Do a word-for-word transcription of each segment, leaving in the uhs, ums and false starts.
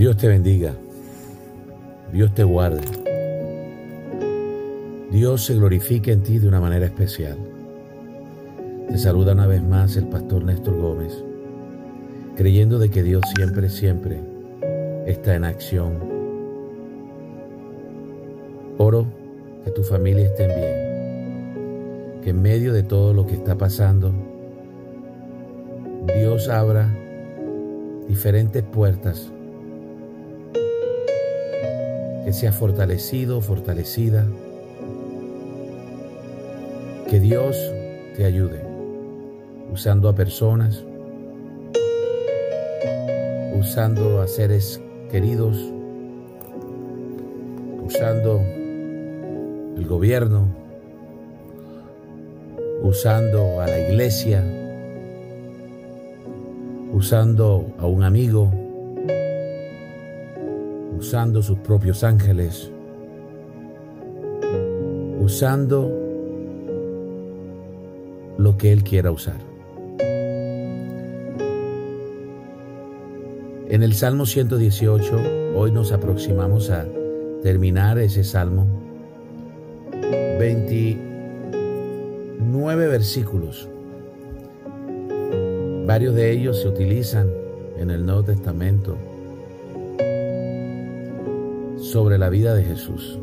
Dios te bendiga, Dios te guarde, Dios se glorifique en ti de una manera especial. Te saluda una vez más el pastor Néstor Gómez, creyendo de que Dios siempre, siempre está en acción. Oro que tu familia esté bien, que en medio de todo lo que está pasando, Dios abra diferentes puertas, que seas fortalecido, fortalecida, que Dios te ayude usando a personas, usando a seres queridos, usando el gobierno, usando a la iglesia, usando a un amigo, usando sus propios ángeles, usando lo que Él quiera usar. En el Salmo ciento dieciocho, hoy nos aproximamos a terminar ese Salmo. veintinueve versículos. Varios de ellos se utilizan en el Nuevo Testamento sobre la vida de Jesús.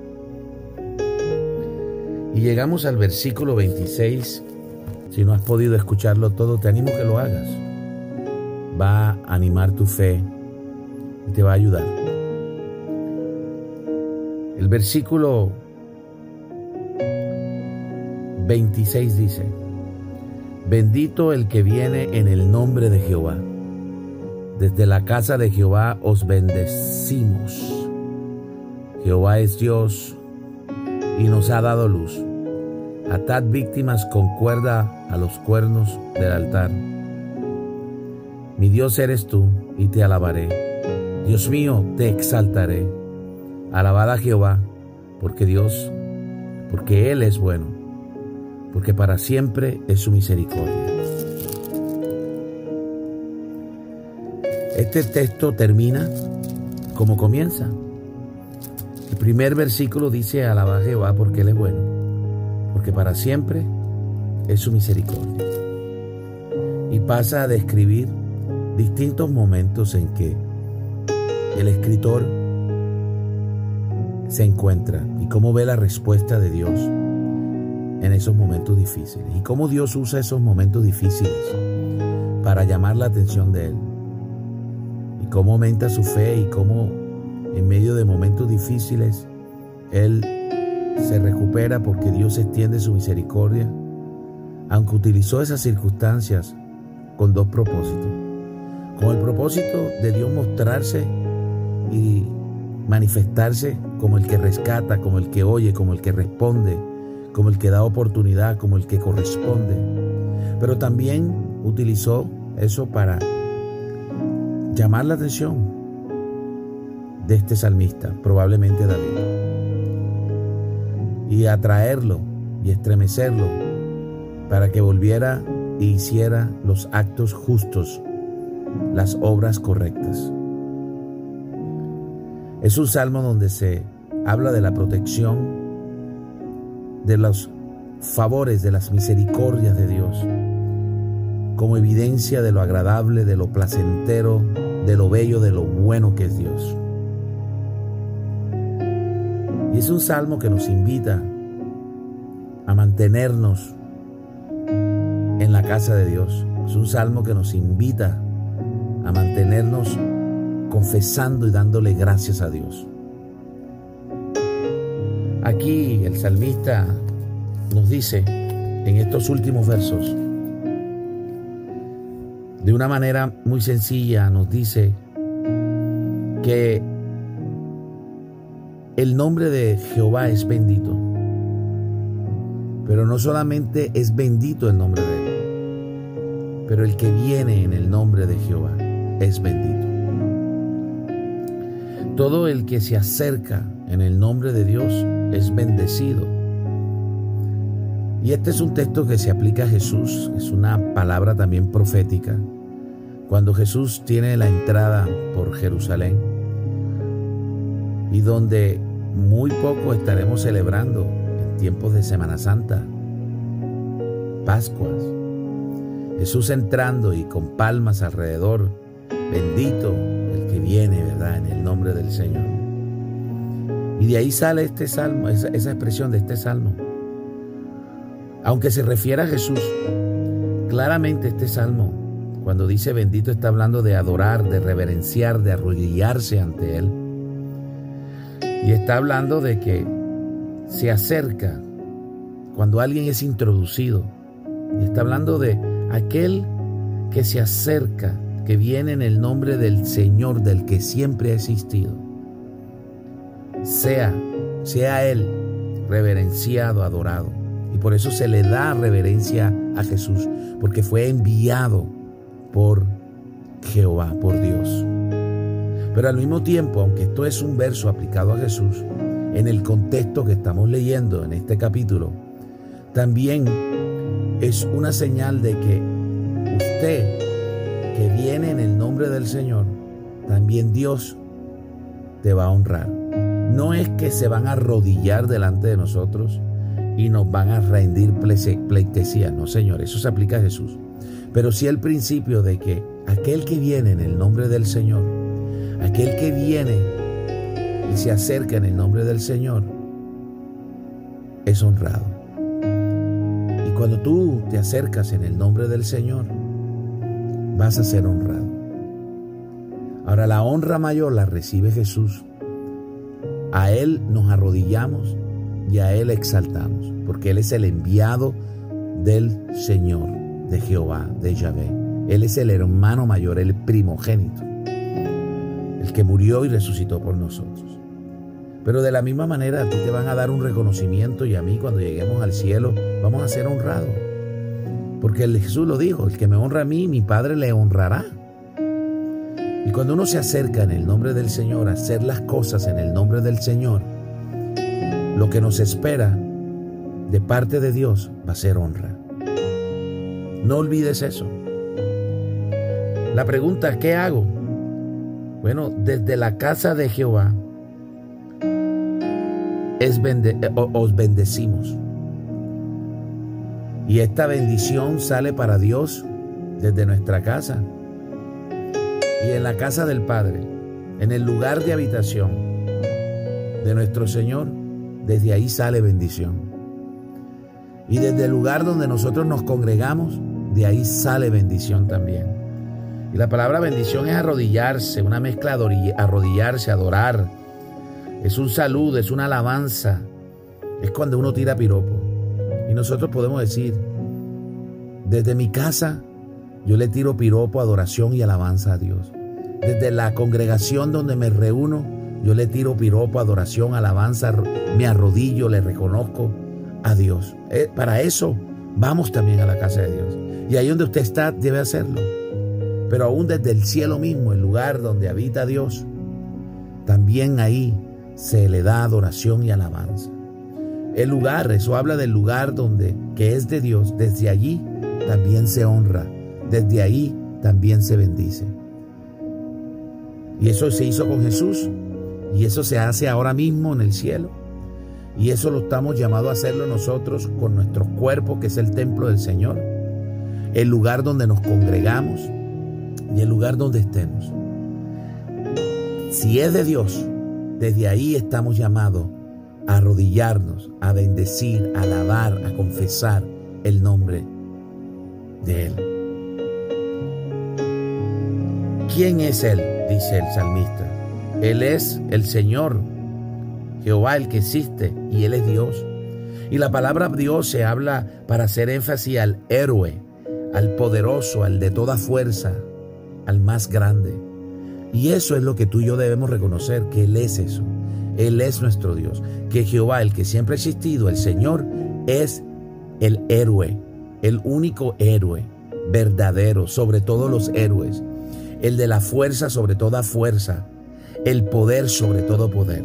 Y llegamos al versículo veintiséis. Si no has podido escucharlo todo, te animo a que lo hagas. Va a animar tu fe y te va a ayudar. El versículo veintiséis dice: bendito el que viene en el nombre de Jehová. Desde la casa de Jehová os bendecimos. Jehová es Dios y nos ha dado luz. Atad víctimas con cuerda a los cuernos del altar. Mi Dios eres tú y te alabaré. Dios mío, te exaltaré. Alabad a Jehová, porque Dios, porque Él es bueno, porque para siempre es su misericordia. Este texto termina como comienza. El primer versículo dice: alabad a Jehová porque Él es bueno, porque para siempre es su misericordia. Y pasa a describir distintos momentos en que el escritor se encuentra y cómo ve la respuesta de Dios en esos momentos difíciles, y cómo Dios usa esos momentos difíciles para llamar la atención de Él, y cómo aumenta su fe, y cómo en medio de momentos difíciles Él se recupera porque Dios extiende su misericordia, aunque utilizó esas circunstancias con dos propósitos. Con el propósito de Dios mostrarse y manifestarse como el que rescata, como el que oye, como el que responde, como el que da oportunidad, como el que corresponde. Pero también utilizó eso para llamar la atención de este salmista, probablemente David, y atraerlo y estremecerlo para que volviera e hiciera los actos justos, las obras correctas. Es un salmo donde se habla de la protección, de los favores, de las misericordias de Dios, como evidencia de lo agradable, de lo placentero, de lo bello, de lo bueno que es Dios. Y es un salmo que nos invita a mantenernos en la casa de Dios. Es un salmo que nos invita a mantenernos confesando y dándole gracias a Dios. Aquí el salmista nos dice en estos últimos versos, de una manera muy sencilla, nos dice que el nombre de Jehová es bendito. Pero no solamente es bendito el nombre de Él, pero el que viene en el nombre de Jehová es bendito. Todo el que se acerca en el nombre de Dios es bendecido. Y este es un texto que se aplica a Jesús, es una palabra también profética. Cuando Jesús tiene la entrada por Jerusalén, y donde muy poco estaremos celebrando en tiempos de Semana Santa, Pascuas. Jesús entrando y con palmas alrededor, bendito el que viene, ¿verdad?, en el nombre del Señor. Y de ahí sale este salmo, esa, esa expresión de este salmo. Aunque se refiere a Jesús, claramente este salmo, cuando dice bendito, está hablando de adorar, de reverenciar, de arrodillarse ante Él. Y está hablando de que se acerca cuando alguien es introducido. Y está hablando de aquel que se acerca, que viene en el nombre del Señor, del que siempre ha existido. Sea, sea Él reverenciado, adorado. Y por eso se le da reverencia a Jesús, porque fue enviado por Jehová, por Dios. Pero al mismo tiempo, aunque esto es un verso aplicado a Jesús, en el contexto que estamos leyendo en este capítulo, también es una señal de que usted, que viene en el nombre del Señor, también Dios te va a honrar. No es que se van a arrodillar delante de nosotros y nos van a rendir pleitesía. No, Señor, eso se aplica a Jesús. Pero sí el principio de que aquel que viene en el nombre del Señor, aquel que viene y se acerca en el nombre del Señor, es honrado. Y cuando tú te acercas en el nombre del Señor, vas a ser honrado. Ahora, la honra mayor la recibe Jesús. A Él nos arrodillamos y a Él exaltamos, porque Él es el enviado del Señor, de Jehová, de Yahvé. Él es el hermano mayor, el primogénito, el que murió y resucitó por nosotros. Pero de la misma manera a ti te van a dar un reconocimiento, y a mí cuando lleguemos al cielo vamos a ser honrados. Porque el Jesús lo dijo, el que me honra a mí, mi Padre le honrará. Y cuando uno se acerca en el nombre del Señor a hacer las cosas en el nombre del Señor, lo que nos espera de parte de Dios va a ser honra. No olvides eso. La pregunta, ¿qué hago? Bueno, desde la casa de Jehová es bende- os bendecimos. Y esta bendición sale para Dios desde nuestra casa. Y en la casa del Padre, en el lugar de habitación de nuestro Señor, desde ahí sale bendición. Y desde el lugar donde nosotros nos congregamos, de ahí sale bendición también. Y la palabra bendición es arrodillarse, una mezcla de arrodillarse, adorar. Es un saludo, es una alabanza. Es cuando uno tira piropo. Y nosotros podemos decir, desde mi casa, yo le tiro piropo, adoración y alabanza a Dios. Desde la congregación donde me reúno, yo le tiro piropo, adoración, alabanza, me arrodillo, le reconozco a Dios. Eh, para eso vamos también a la casa de Dios. Y ahí donde usted está debe hacerlo. Pero aún desde el cielo mismo, el lugar donde habita Dios, también ahí se le da adoración y alabanza. El lugar, eso habla del lugar donde, que es de Dios, desde allí también se honra, desde ahí también se bendice. Y eso se hizo con Jesús, y eso se hace ahora mismo en el cielo. Y eso lo estamos llamados a hacerlo nosotros con nuestro cuerpo, que es el templo del Señor, el lugar donde nos congregamos y el lugar donde estemos. Si es de Dios, desde ahí estamos llamados a arrodillarnos, a bendecir, a alabar, a confesar el nombre de Él. ¿Quién es Él? Dice el salmista. Él es el Señor, Jehová, el que existe, y Él es Dios. Y la palabra Dios se habla para hacer énfasis al héroe, al poderoso, al de toda fuerza, al más grande. Y eso es lo que tú y yo debemos reconocer, que Él es eso. Él es nuestro Dios, que Jehová, el que siempre ha existido, el Señor, es el héroe, el único héroe verdadero sobre todos los héroes, el de la fuerza sobre toda fuerza, el poder sobre todo poder.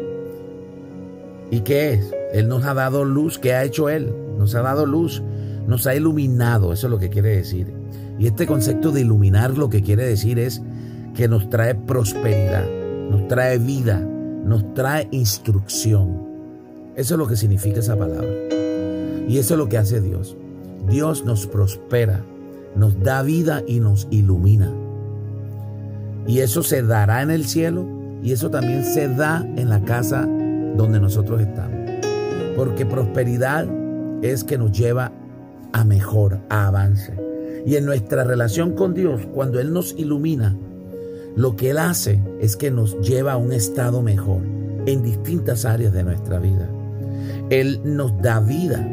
¿Y qué es? Él nos ha dado luz. ¿Qué ha hecho Él? Nos ha dado luz, nos ha iluminado, eso es lo que quiere decir. Y este concepto de iluminar lo que quiere decir es que nos trae prosperidad, nos trae vida, nos trae instrucción. Eso es lo que significa esa palabra. Y eso es lo que hace Dios. Dios nos prospera, nos da vida y nos ilumina. Y eso se dará en el cielo y eso también se da en la casa donde nosotros estamos. Porque prosperidad es que nos lleva a mejor, a avance. Y en nuestra relación con Dios, cuando Él nos ilumina, lo que Él hace es que nos lleva a un estado mejor en distintas áreas de nuestra vida. Él nos da vida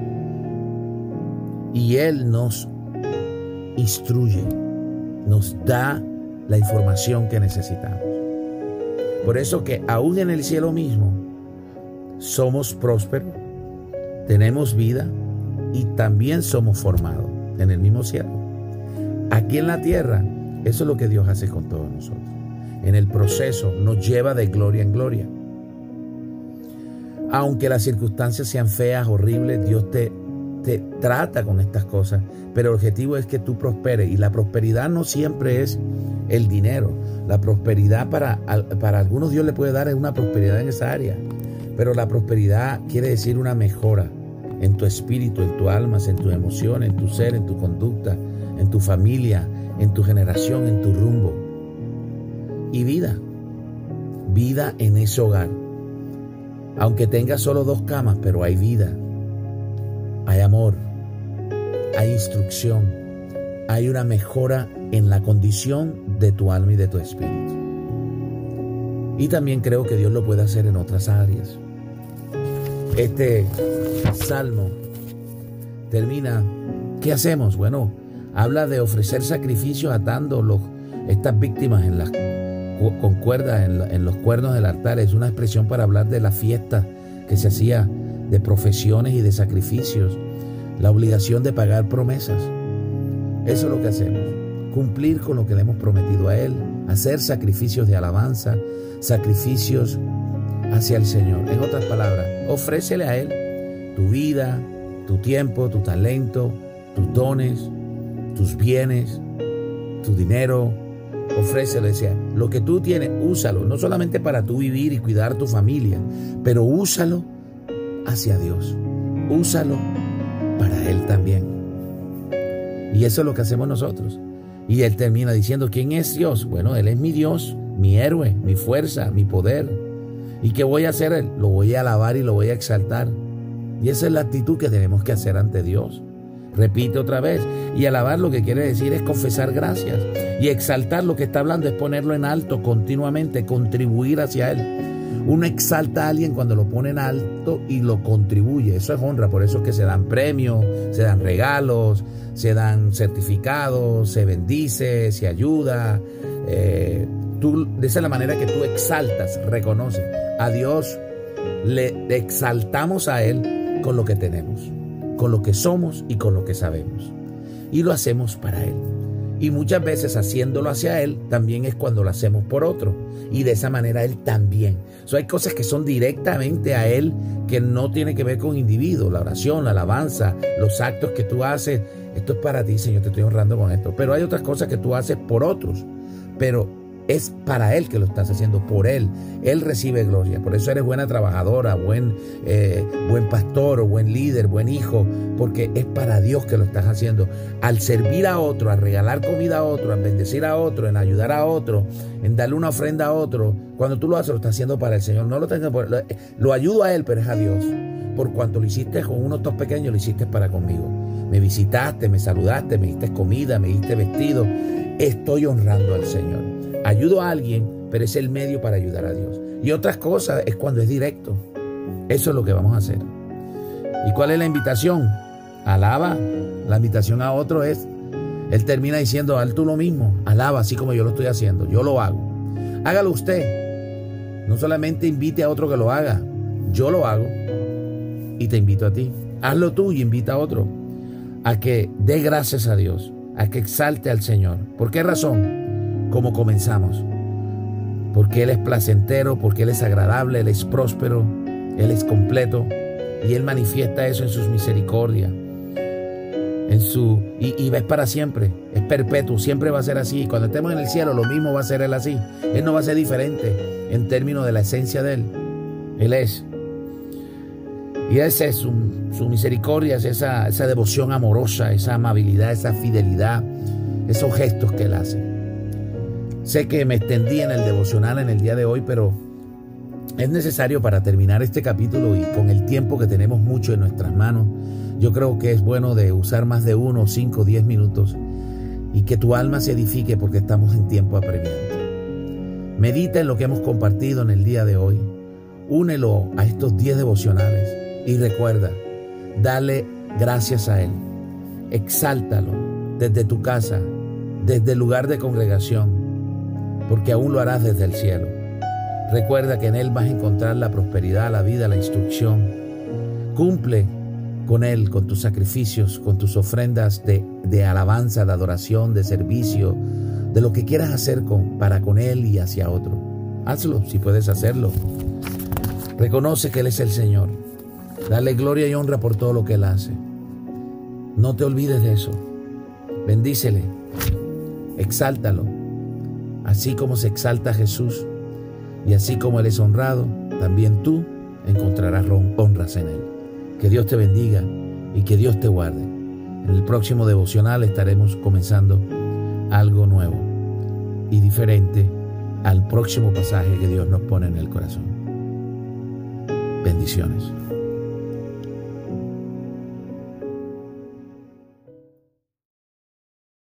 y Él nos instruye, nos da la información que necesitamos. Por eso que aún en el cielo mismo somos prósperos, tenemos vida y también somos formados en el mismo cielo. Aquí en la tierra, eso es lo que Dios hace con todos nosotros. En el proceso nos lleva de gloria en gloria. Aunque las circunstancias sean feas, horribles, Dios te, te trata con estas cosas, pero el objetivo es que tú prosperes. Y la prosperidad no siempre es el dinero. La prosperidad para, para algunos Dios le puede dar una prosperidad en esa área, pero la prosperidad quiere decir una mejora en tu espíritu, en tu alma, en tus emociones, en tu ser, en tu conducta, en tu familia, en tu generación, en tu rumbo. Y vida, vida en ese hogar. Aunque tengas solo dos camas, pero hay vida, hay amor, hay instrucción, hay una mejora en la condición de tu alma y de tu espíritu. Y también creo que Dios lo puede hacer en otras áreas. Este salmo termina, ¿qué hacemos? Bueno, habla de ofrecer sacrificios atando los, estas víctimas en las con cuerdas en, la, en los cuernos del altar. Es una expresión para hablar de la fiesta que se hacía, de profesiones y de sacrificios, la obligación de pagar promesas. Eso es lo que hacemos, cumplir con lo que le hemos prometido a Él, hacer sacrificios de alabanza, sacrificios hacia el Señor. En otras palabras, ofrécele a Él tu vida, tu tiempo, tu talento, tus dones, tus bienes, tu dinero. Ofrécelo, decía, lo que tú tienes, úsalo, no solamente para tú vivir y cuidar a tu familia, pero úsalo hacia Dios, úsalo para Él también. Y eso es lo que hacemos nosotros. Y Él termina diciendo, ¿quién es Dios? Bueno, Él es mi Dios, mi héroe, mi fuerza, mi poder. ¿Y qué voy a hacer Él? Lo voy a alabar y lo voy a exaltar. Y esa es la actitud que tenemos que hacer ante Dios. Repite otra vez. Y alabar lo que quiere decir es confesar gracias. Y exaltar lo que está hablando es ponerlo en alto continuamente, contribuir hacia Él. Uno exalta a alguien cuando lo pone en alto y lo contribuye. Eso es honra. Por eso es que se dan premios, se dan regalos, se dan certificados, se bendice, se ayuda. Eh, tú, de esa es la manera que tú exaltas, reconoces. A Dios le exaltamos a Él con lo que tenemos, con lo que somos y con lo que sabemos. Y lo hacemos para Él. Y muchas veces haciéndolo hacia Él también es cuando lo hacemos por otro. Y de esa manera Él también. So, hay cosas que son directamente a Él que no tienen que ver con individuos. La oración, la alabanza, los actos que tú haces. Esto es para ti, Señor, te estoy honrando con esto. Pero hay otras cosas que tú haces por otros. Pero es para Él que lo estás haciendo, por Él. Él recibe gloria. Por eso eres buena trabajadora, buen, eh, buen pastor o buen líder, buen hijo, porque es para Dios que lo estás haciendo. Al servir a otro, al regalar comida a otro, en bendecir a otro, en ayudar a otro, en darle una ofrenda a otro, cuando tú lo haces, lo estás haciendo para el Señor. No lo tengas por, lo, lo ayudo a Él, pero es a Dios. Por cuanto lo hiciste con unos dos pequeños, lo hiciste para conmigo. Me visitaste, me saludaste, me diste comida, me diste vestido. Estoy honrando al Señor. Ayudo a alguien, pero es el medio para ayudar a Dios. Y otras cosas es cuando es directo. Eso es lo que vamos a hacer. ¿Y cuál es la invitación? Alaba. La invitación a otro es, Él termina diciendo, haz tú lo mismo. Alaba así como yo lo estoy haciendo. Yo lo hago. Hágalo usted. No solamente invite a otro que lo haga. Yo lo hago y te invito a ti. Hazlo tú y invita a otro a que dé gracias a Dios, a que exalte al Señor. ¿Por qué razón? Como comenzamos, porque Él es placentero, porque Él es agradable, Él es próspero, Él es completo y Él manifiesta eso en sus misericordias, en su y, y es para siempre, es perpetuo, siempre va a ser así. Cuando estemos en el cielo, lo mismo va a ser Él así. Él no va a ser diferente en términos de la esencia de Él. Él es. Y esa es su, su misericordia, es esa, esa devoción amorosa, esa amabilidad, esa fidelidad, esos gestos que Él hace. Sé que me extendí en el devocional en el día de hoy, pero es necesario para terminar este capítulo y con el tiempo que tenemos mucho en nuestras manos. Yo creo que es bueno de usar más de uno, cinco, diez minutos y que tu alma se edifique porque estamos en tiempo apremiante. Medita en lo que hemos compartido en el día de hoy. Únelo a estos diez devocionales y recuerda, dale gracias a Él. Exáltalo desde tu casa, desde el lugar de congregación, porque aún lo harás desde el cielo. Recuerda que en Él vas a encontrar la prosperidad, la vida, la instrucción. Cumple con Él, con tus sacrificios, con tus ofrendas de, de alabanza, de adoración, de servicio, de lo que quieras hacer con, para con Él y hacia otro. Hazlo si puedes hacerlo. Reconoce que Él es el Señor. Dale gloria y honra por todo lo que Él hace. No te olvides de eso. Bendícele. Exáltalo. Así como se exalta a Jesús y así como Él es honrado, también tú encontrarás honras en Él. Que Dios te bendiga y que Dios te guarde. En el próximo devocional estaremos comenzando algo nuevo y diferente al próximo pasaje que Dios nos pone en el corazón. Bendiciones.